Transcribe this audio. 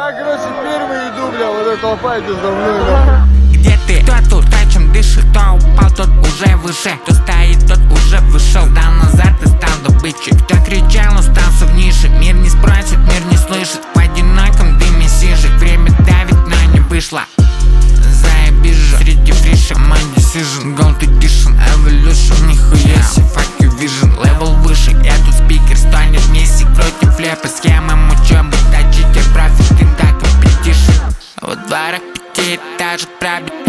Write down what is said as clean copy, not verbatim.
Я, короче, первый иду, бля, вот это лопайте за мной, нахуй. Где ты? Кто тут? О чем дышит? Кто упал, тот уже выше. Кто стоит, тот уже вышел. Дал назад и стал добычей. Кто кричал, остался в нише. Мир не спросит, мир не слышит. В одиноком дыме сижит. Время давит, но не вышло. Заебись же среди фришек. My decision, gold edition, evolution. Нихуя себе, fuck you vision. Левел выше, я тут спикер. Станет вместе, крутим флепы. Схемам учебы, точите профит, инда компетишн. Во дворах пятиэтажек пробит